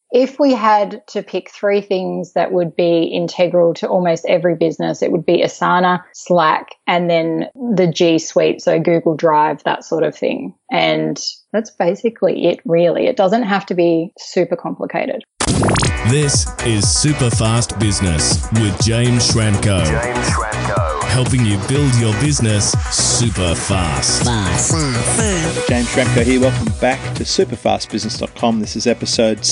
if we had to pick three things that would be integral to almost every business, it would be Asana, Slack, and then the G Suite, so Google Drive, that sort of thing. And that's basically it, really. It doesn't have to be super complicated. This is Super Fast Business with James Schramko. Helping you build your business super fast. James Schramko here. Welcome back to superfastbusiness.com. This is episode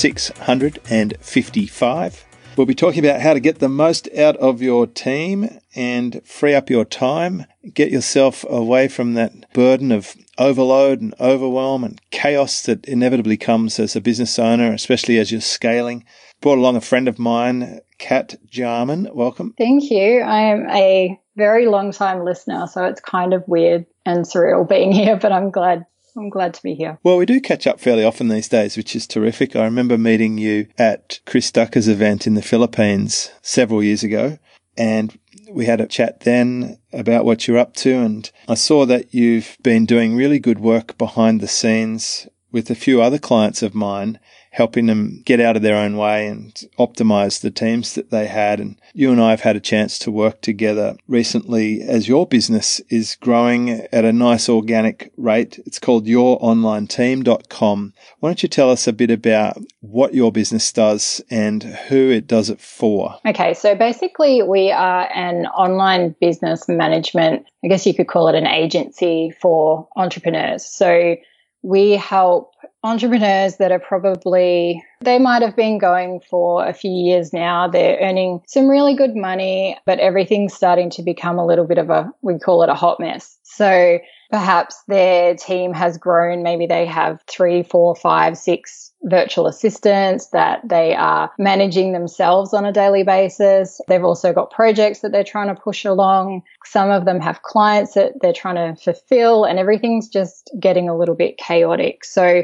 655. We'll be talking about how to get the most out of your team and free up your time. Get yourself away from that burden of overload and overwhelm and chaos that inevitably comes as a business owner, especially as you're scaling. Brought along a friend of mine, Kat Jarman. Welcome. Thank you. I am a very long time listener, so it's kind of weird and surreal being here, but I'm glad to be here. Well, we do catch up fairly often these days, which is terrific. I remember meeting you at Chris Ducker's event in the Philippines several years ago, and we had a chat then about what you're up to, and I saw that you've been doing really good work behind the scenes with a few other clients of mine, helping them get out of their own way and optimize the teams that they had. And you and I have had a chance to work together recently as your business is growing at a nice organic rate. It's called youronlineteam.com. Why don't you tell us a bit about what your business does and who it does it for? Okay, so basically we are an online business management, I guess you could call it an agency for entrepreneurs. So we help entrepreneurs that are they might have been going for a few years now. They're earning some really good money, but everything's starting to become a little bit of we call it a hot mess. So perhaps their team has grown. Maybe they have 3, 4, 5, 6 virtual assistants that they are managing themselves on a daily basis. They've also got projects that they're trying to push along. Some of them have clients that they're trying to fulfill, and everything's just getting a little bit chaotic. So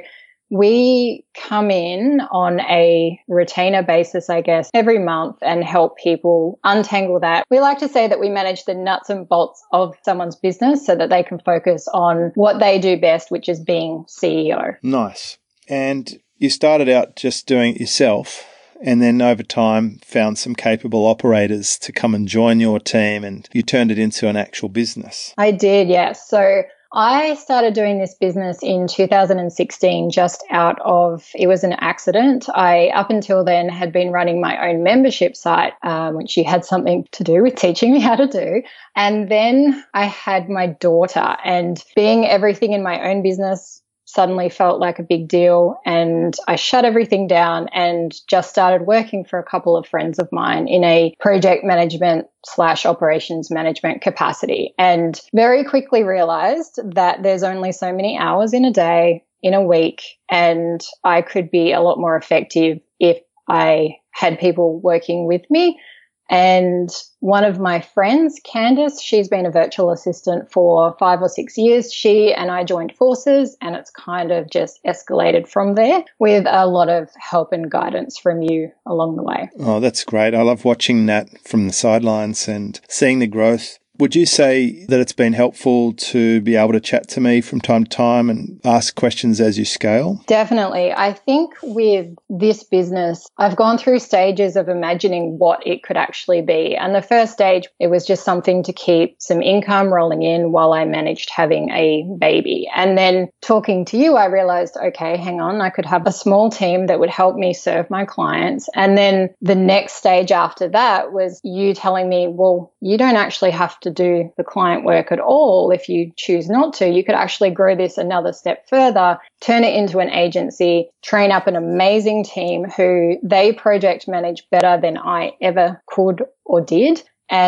we come in on a retainer basis, I guess, every month and help people untangle that. We like to say that we manage the nuts and bolts of someone's business so that they can focus on what they do best, which is being CEO. Nice. And you started out just doing it yourself, and then over time found some capable operators to come and join your team, and you turned it into an actual business. I did, yes. So I started doing this business in 2016 it was an accident. I, up until then, had been running my own membership site, which had something to do with teaching me how to do. And then I had my daughter, and being everything in my own business suddenly felt like a big deal, and I shut everything down and just started working for a couple of friends of mine in a project management / operations management capacity, and very quickly realized that there's only so many hours in a day, in a week, and I could be a lot more effective if I had people working with me. And one of my friends, Candice, she's been a virtual assistant for 5 or 6 years. She and I joined forces, and it's kind of just escalated from there with a lot of help and guidance from you along the way. Oh, that's great. I love watching that from the sidelines and seeing the growth. Would you say that it's been helpful to be able to chat to me from time to time and ask questions as you scale? Definitely. I think with this business, I've gone through stages of imagining what it could actually be. And the first stage, it was just something to keep some income rolling in while I managed having a baby. And then talking to you, I realized, okay, hang on, I could have a small team that would help me serve my clients. And then the next stage after that was you telling me, well, you don't actually have to do the client work at all. If you choose not to, you could actually grow this another step further, turn it into an agency, train up an amazing team who they project manage better than I ever could or did.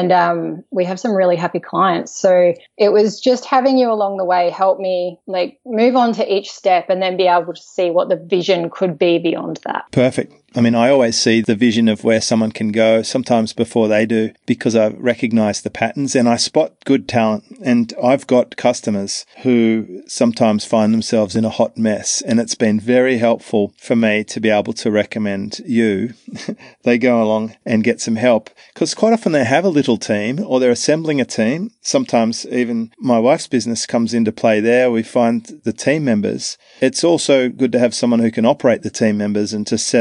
And we have some really happy clients. So it was just having you along the way help me move on to each step and then be able to see what the vision could be beyond that. Perfect. I mean, I always see the vision of where someone can go, sometimes before they do, because I recognize the patterns and I spot good talent. And I've got customers who sometimes find themselves in a hot mess, and it's been very helpful for me to be able to recommend you. They go along and get some help, because quite often they have a little team or they're assembling a team. Sometimes even my wife's business comes into play there. We find the team members. It's also good to have someone who can operate the team members and to set up systems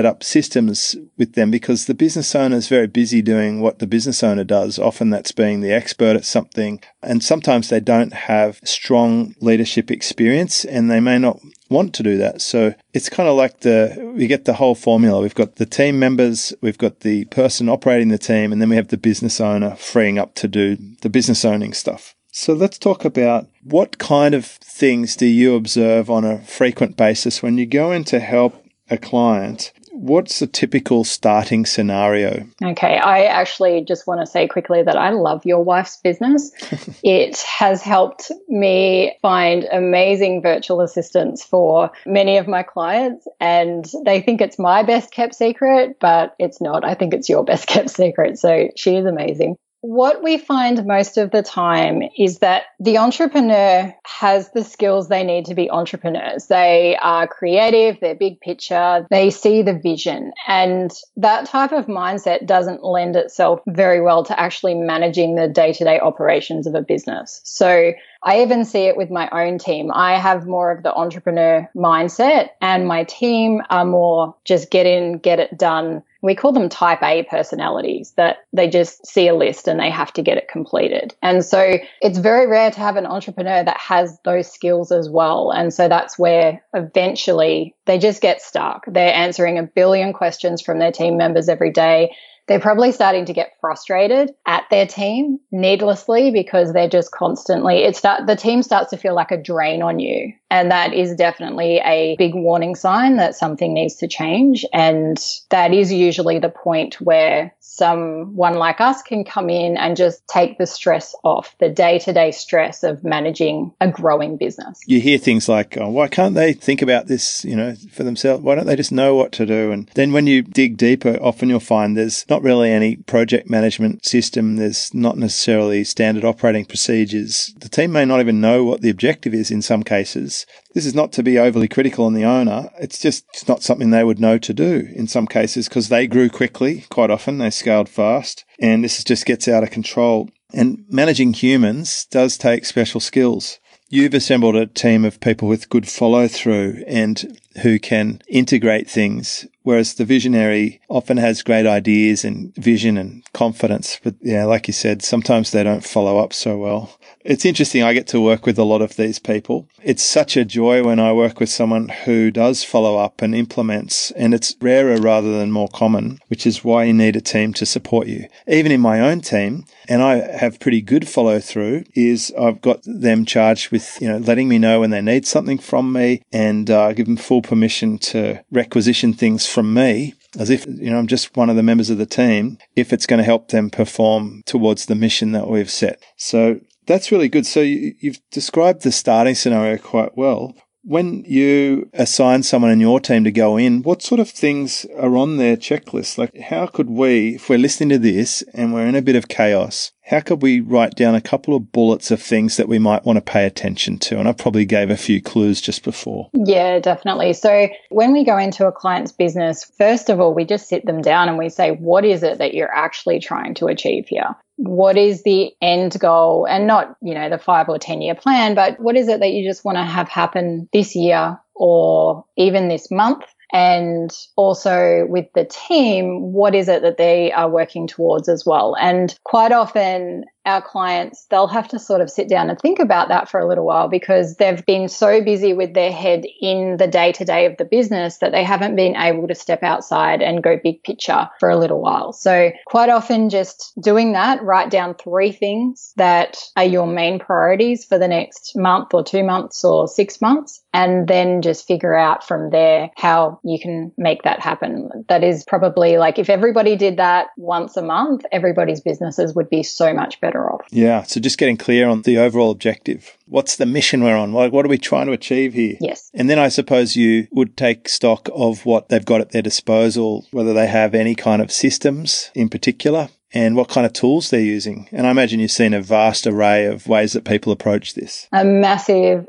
systems with them because the business owner is very busy doing what the business owner does. Often that's being the expert at something. And sometimes they don't have strong leadership experience and they may not want to do that. So it's kind of like we get the whole formula. We've got the team members, we've got the person operating the team, and then we have the business owner freeing up to do the business owning stuff. So let's talk about what kind of things do you observe on a frequent basis when you go in to help a client? What's the typical starting scenario? Okay, I actually just want to say quickly that I love your wife's business. It has helped me find amazing virtual assistants for many of my clients, and they think it's my best kept secret, but it's not. I think it's your best kept secret. So she is amazing. What we find most of the time is that the entrepreneur has the skills they need to be entrepreneurs. They are creative, they're big picture, they see the vision. And that type of mindset doesn't lend itself very well to actually managing the day-to-day operations of a business. So I even see it with my own team. I have more of the entrepreneur mindset and my team are more just get in, get it done. We call them type A personalities, that they just see a list and they have to get it completed. And so it's very rare to have an entrepreneur that has those skills as well. And so that's where eventually they just get stuck. They're answering a billion questions from their team members every day. They're probably starting to get frustrated at their team needlessly because they're just constantly, the team starts to feel like a drain on you. And that is definitely a big warning sign that something needs to change. And that is usually the point where someone like us can come in and just take the stress off, the day-to-day stress of managing a growing business. You hear things like, oh, why can't they think about this, for themselves? Why don't they just know what to do? And then when you dig deeper, often you'll find there's not really any project management system. There's not necessarily standard operating procedures. The team may not even know what the objective is in some cases. This is not to be overly critical on the owner. It's not something they would know to do in some cases because they grew quickly. Quite often they scaled fast and this just gets out of control. And managing humans does take special skills. You've assembled a team of people with good follow through and who can integrate things, whereas the visionary often has great ideas and vision and confidence. But yeah, like you said, sometimes they don't follow up so well. It's interesting. I get to work with a lot of these people. It's such a joy when I work with someone who does follow up and implements, and it's rarer rather than more common, which is why you need a team to support you. Even in my own team, and I have pretty good follow through, is I've got them charged with, letting me know when they need something from me and give them full permission to requisition things from me as if, I'm just one of the members of the team if it's going to help them perform towards the mission that we've set. So that's really good. So you've described the starting scenario quite well. When you assign someone in your team to go in, what sort of things are on their checklist? Like how could we, if we're listening to this and we're in a bit of chaos, how could we write down a couple of bullets of things that we might want to pay attention to? And I probably gave a few clues just before. Yeah, definitely. So when we go into a client's business, first of all, we just sit them down and we say, what is it that you're actually trying to achieve here? What is the end goal? And not, the 5 or 10 year plan, but what is it that you just want to have happen this year or even this month? And also with the team, what is it that they are working towards as well? And quite often our clients, they'll have to sort of sit down and think about that for a little while because they've been so busy with their head in the day-to-day of the business that they haven't been able to step outside and go big picture for a little while. So quite often just doing that, write down 3 things that are your main priorities for the next month or 2 months or 6 months, and then just figure out from there how you can make that happen. That is probably like if everybody did that once a month, everybody's businesses would be so much better off. Yeah. So just getting clear on the overall objective. What's the mission we're on? What are we trying to achieve here? Yes. And then I suppose you would take stock of what they've got at their disposal, whether they have any kind of systems in particular and what kind of tools they're using. And I imagine you've seen a vast array of ways that people approach this. A massive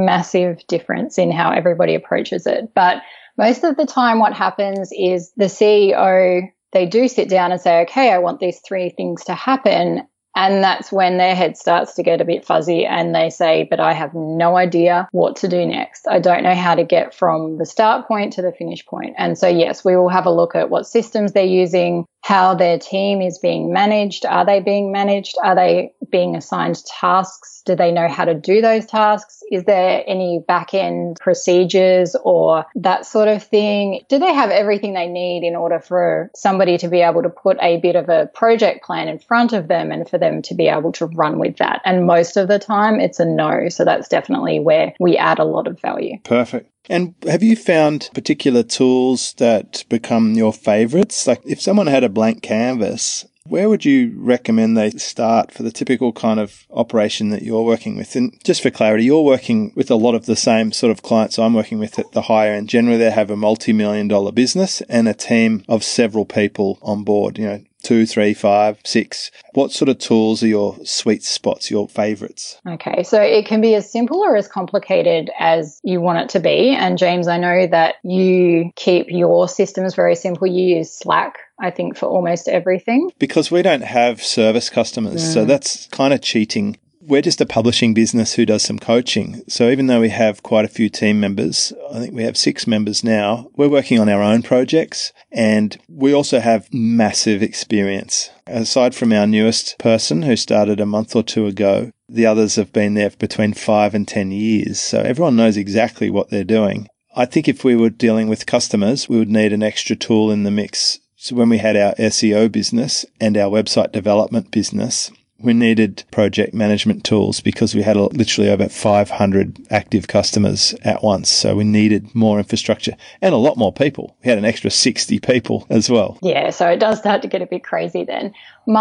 difference in how everybody approaches it. But most of the time what happens is the CEO, they do sit down and say, okay, I want these 3 things to happen. And that's when their head starts to get a bit fuzzy and they say, but I have no idea what to do next. I don't know how to get from the start point to the finish point. And so, yes, we will have a look at what systems they're using, how their team is being managed. Are they being managed? Are they being assigned tasks? Do they know how to do those tasks? Is there any back-end procedures or that sort of thing? Do they have everything they need in order for somebody to be able to put a bit of a project plan in front of them and for them to be able to run with that? And most of the time it's a no. So that's definitely where we add a lot of value. Perfect. And have you found particular tools that become your favorites? Like if someone had a blank canvas, where would you recommend they start for the typical kind of operation that you're working with? And just for clarity, you're working with a lot of the same sort of clients I'm working with at the higher end. Generally, they have a multi-million-dollar business and a team of several people on board, 2, 3, 5, 6. What sort of tools are your sweet spots, your favorites? Okay, so it can be as simple or as complicated as you want it to be. And James, I know that you keep your systems very simple. You use Slack, I think, for almost everything. Because we don't have service customers, so that's kind of cheating. We're just a publishing business who does some coaching. So even though we have quite a few team members, I think we have 6 members now, we're working on our own projects and we also have massive experience. Aside from our newest person who started a month or 2 ago, the others have been there for between 5 and 10 years. So everyone knows exactly what they're doing. I think if we were dealing with customers, we would need an extra tool in the mix. So when we had our SEO business and our website development business, we needed project management tools because we had literally over 500 active customers at once. So we needed more infrastructure and a lot more people. We had an extra 60 people as well. Yeah, so it does start to get a bit crazy then.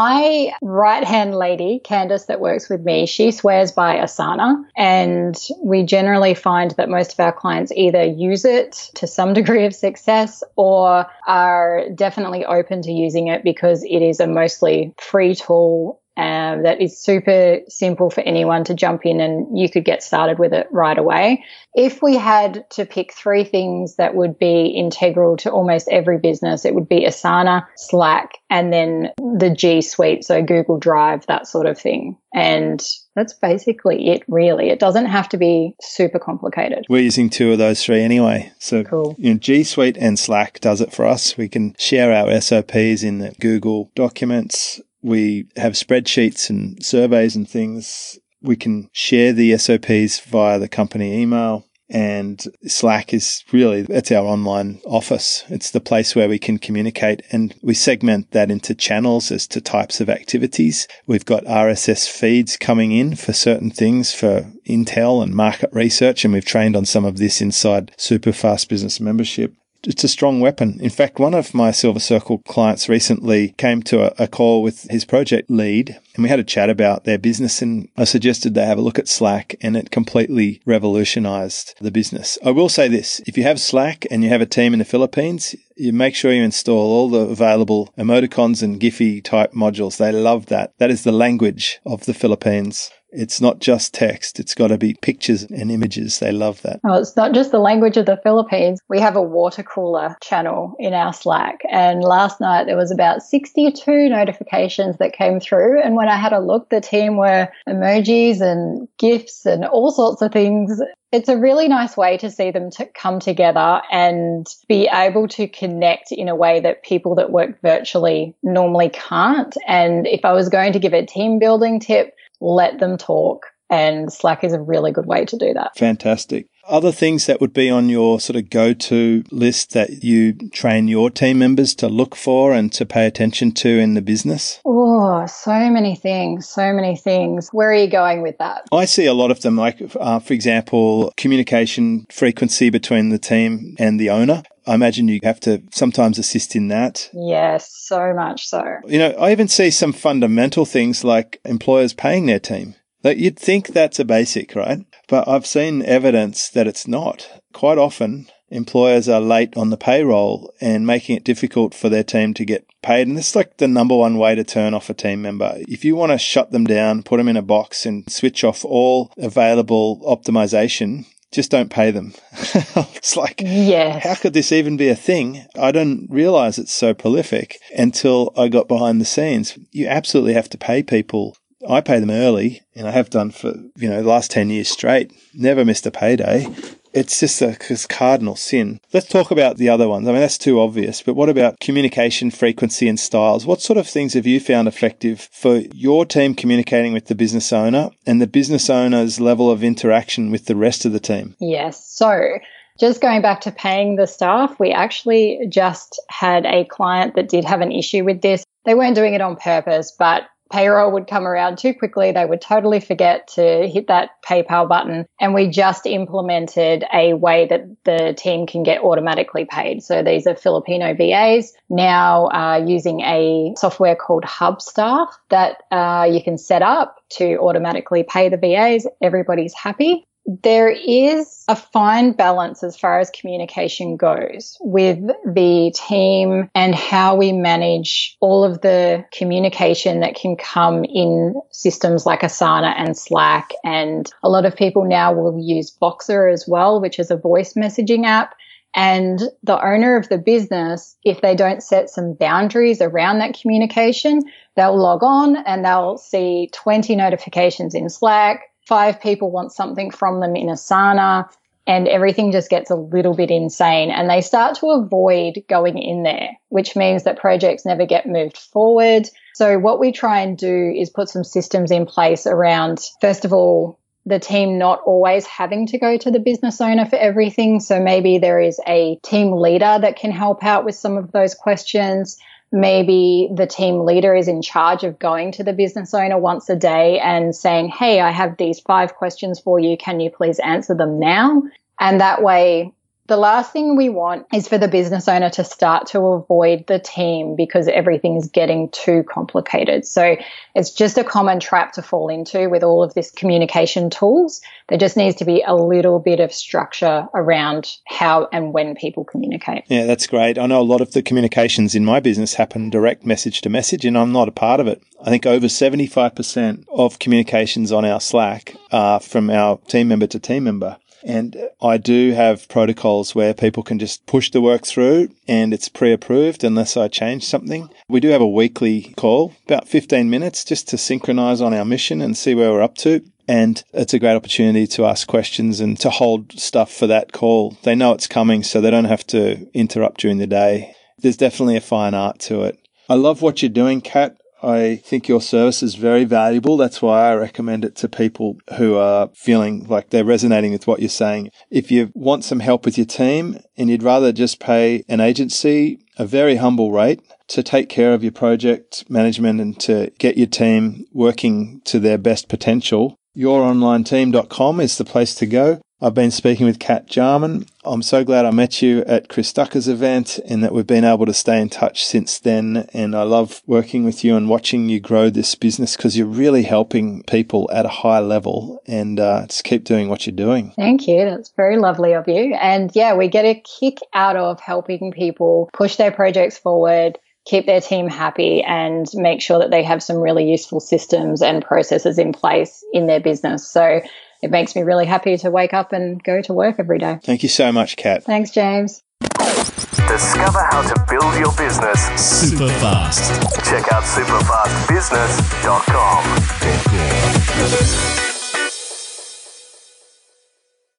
My right-hand lady, Candace, that works with me, she swears by Asana. And we generally find that most of our clients either use it to some degree of success or are definitely open to using it because it is a mostly free tool that is super simple for anyone to jump in and you could get started with it right away. If we had to pick 3 things that would be integral to almost every business, it would be Asana, Slack, and then the G Suite, so Google Drive, that sort of thing. And that's basically it, really. It doesn't have to be super complicated. We're using 2 of those 3 anyway. So cool. G Suite and Slack does it for us. We can share our SOPs in the Google documents. We have spreadsheets and surveys and things. We can share the SOPs via the company email. And Slack is really, that's our online office. It's the place where we can communicate and we segment that into channels as to types of activities. We've got RSS feeds coming in for certain things for intel and market research. And we've trained on some of this inside Superfast Business Membership. It's a strong weapon. In fact, one of my Silver Circle clients recently came to a call with his project lead and we had a chat about their business and I suggested they have a look at Slack and it completely revolutionized the business. I will say this, if you have Slack and you have a team in the Philippines, you make sure you install all the available emoticons and Giphy type modules. They love that. That is the language of the Philippines. It's not just text. It's got to be pictures and images. They love that. Oh, it's not just the language of the Philippines. We have a water cooler channel in our Slack. And last night there was about 62 notifications that came through. And when I had a look, the team were emojis and GIFs and all sorts of things. It's a really nice way to see them come together and be able to connect in a way that people that work virtually normally can't. And if I was going to give a team building tip, let them talk. And Slack is a really good way to do that. Fantastic. Other things that would be on your sort of go-to list that you train your team members to look for and to pay attention to in the business? Oh, so many things, so many things. Where are you going with that? I see a lot of them, like, for example, communication frequency between the team and the owner. I imagine you have to sometimes assist in that. Yes, so much so. I even see some fundamental things like employers paying their team. Like you'd think that's a basic, right? But I've seen evidence that it's not. Quite often, employers are late on the payroll and making it difficult for their team to get paid. And this is like the number one way to turn off a team member. If you want to shut them down, put them in a box and switch off all available optimization, just don't pay them. It's like, yes. How could this even be a thing? I didn't realize it's so prolific until I got behind the scenes. You absolutely have to pay people I pay them early, and I have done for, the last 10 years straight. Never missed a payday. It's just a cardinal sin. Let's talk about the other ones. I mean, that's too obvious, but what about communication frequency and styles? What sort of things have you found effective for your team communicating with the business owner and the business owner's level of interaction with the rest of the team? Yes. So just going back to paying the staff, we actually just had a client that did have an issue with this. They weren't doing it on purpose, but payroll would come around too quickly. They would totally forget to hit that PayPal button. And we just implemented a way that the team can get automatically paid. So these are Filipino VAs now using a software called Hubstaff that you can set up to automatically pay the VAs. Everybody's happy. There is a fine balance as far as communication goes with the team and how we manage all of the communication that can come in systems like Asana and Slack. And a lot of people now will use Boxer as well, which is a voice messaging app. And the owner of the business, if they don't set some boundaries around that communication, they'll log on and they'll see 20 notifications in Slack. 5 people want something from them in Asana, and everything just gets a little bit insane. And they start to avoid going in there, which means that projects never get moved forward. So what we try and do is put some systems in place around, first of all, the team not always having to go to the business owner for everything. So maybe there is a team leader that can help out with some of those questions. Maybe the team leader is in charge of going to the business owner once a day and saying, hey, I have these 5 questions for you. Can you please answer them now? And that way, the last thing we want is for the business owner to start to avoid the team because everything's getting too complicated. So it's just a common trap to fall into with all of this communication tools. There just needs to be a little bit of structure around how and when people communicate. Yeah, that's great. I know a lot of the communications in my business happen direct message to message, and I'm not a part of it. I think over 75% of communications on our Slack are from our team member to team member. And I do have protocols where people can just push the work through and it's pre-approved unless I change something. We do have a weekly call, about 15 minutes, just to synchronize on our mission and see where we're up to. And it's a great opportunity to ask questions and to hold stuff for that call. They know it's coming, so they don't have to interrupt during the day. There's definitely a fine art to it. I love what you're doing, Kat. I think your service is very valuable. That's why I recommend it to people who are feeling like they're resonating with what you're saying. If you want some help with your team and you'd rather just pay an agency a very humble rate to take care of your project management and to get your team working to their best potential, youronlineteam.com is the place to go. I've been speaking with Kat Jarman. I'm so glad I met you at Chris Ducker's event and that we've been able to stay in touch since then. And I love working with you and watching you grow this business because you're really helping people at a high level, and just keep doing what you're doing. Thank you. That's very lovely of you. And yeah, we get a kick out of helping people push their projects forward, keep their team happy, and make sure that they have some really useful systems and processes in place in their business. So it makes me really happy to wake up and go to work every day. Thank you so much, Kat. Thanks, James. Discover how to build your business super fast. Check out superfastbusiness.com.